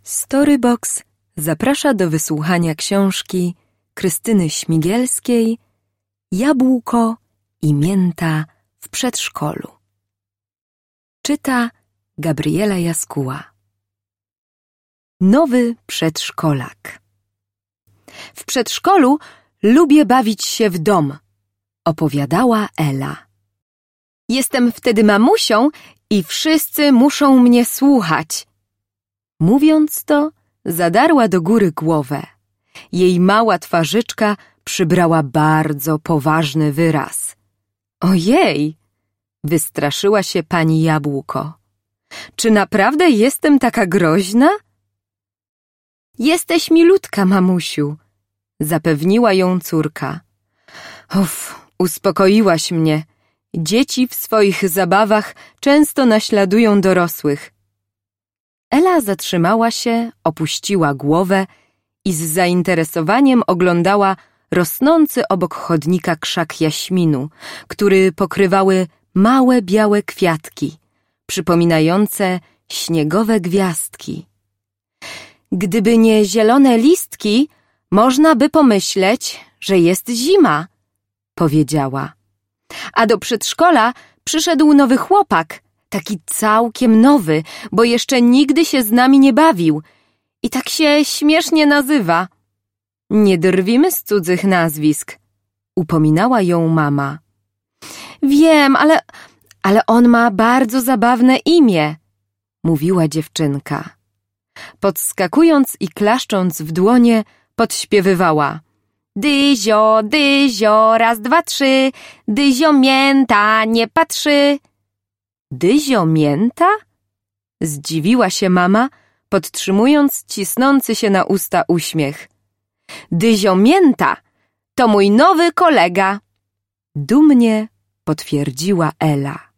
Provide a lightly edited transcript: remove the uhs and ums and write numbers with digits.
Storybox zaprasza do wysłuchania książki Krystyny Śmigielskiej Jabłko i mięta w przedszkolu. Czyta Gabriela Jaskuła. Nowy przedszkolak. W przedszkolu lubię bawić się w dom, opowiadała Ela. Jestem wtedy mamusią i wszyscy muszą mnie słuchać. Mówiąc to, zadarła do góry głowę. Jej mała twarzyczka przybrała bardzo poważny wyraz. Ojej! Wystraszyła się pani Jabłko. Czy naprawdę jestem taka groźna? Jesteś milutka, mamusiu, zapewniła ją córka. Uspokoiłaś mnie. Dzieci w swoich zabawach często naśladują dorosłych. Ela zatrzymała się, opuściła głowę i z zainteresowaniem oglądała rosnący obok chodnika krzak jaśminu, który pokrywały małe białe kwiatki, przypominające śniegowe gwiazdki. Gdyby nie zielone listki, można by pomyśleć, że jest zima, powiedziała. A do przedszkola przyszedł nowy chłopak, taki całkiem nowy, bo jeszcze nigdy się z nami nie bawił i tak się śmiesznie nazywa. Nie drwimy z cudzych nazwisk, upominała ją mama. Wiem, ale on ma bardzo zabawne imię, mówiła dziewczynka. Podskakując i klaszcząc w dłonie, podśpiewywała. Dyzio, Dyzio, raz, dwa, trzy, Dyzio mięta nie patrzy. Dyzio mięta? Zdziwiła się mama, podtrzymując cisnący się na usta uśmiech. Dyzio mięta to mój nowy kolega, dumnie potwierdziła Ela.